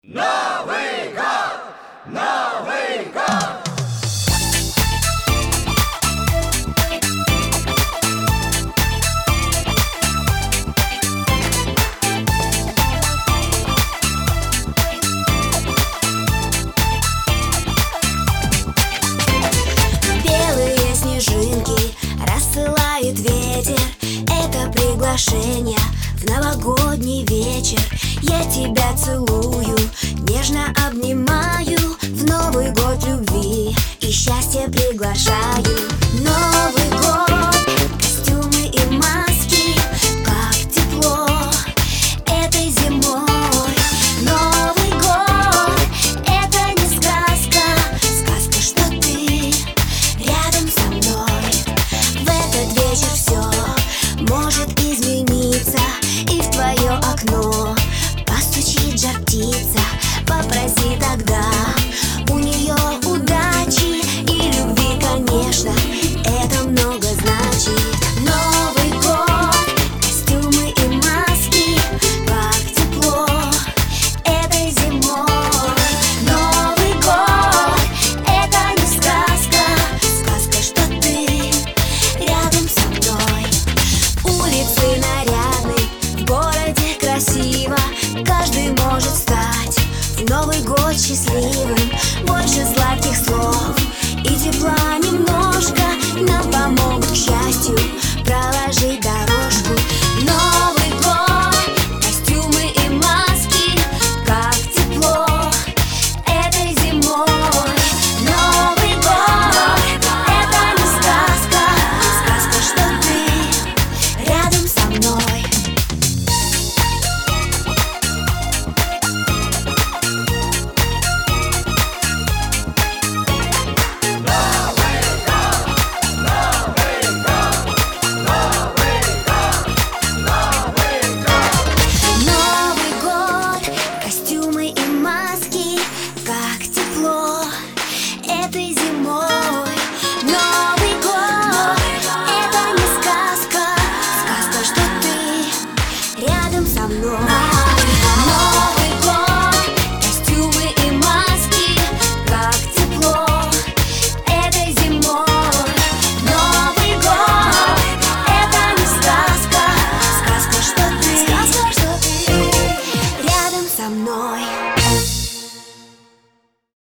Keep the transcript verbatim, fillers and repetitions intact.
Новый год! Новый год! Белые снежинки рассылает ветер. Это приглашение в новогодний вечер. Я тебя целую, нежно обнимаю. В Новый год любви и счастья приглашаю. Новый год, костюмы и маски, как тепло этой зимой. Новый год, это не сказка, сказка, что ты рядом со мной. В этот вечер все может измениться, и в твое окно постучит жар птица. Попроси тогда у нее удачи и любви, конечно, это много значит. Новый год, костюмы и маски, как тепло этой зимой. Новый год, это не сказка, сказка, что ты рядом со мной. Улицы нарядны, в городе красиво, каждый может стать в Новый год счастливым. Больше сладких слов и тепла немножко нам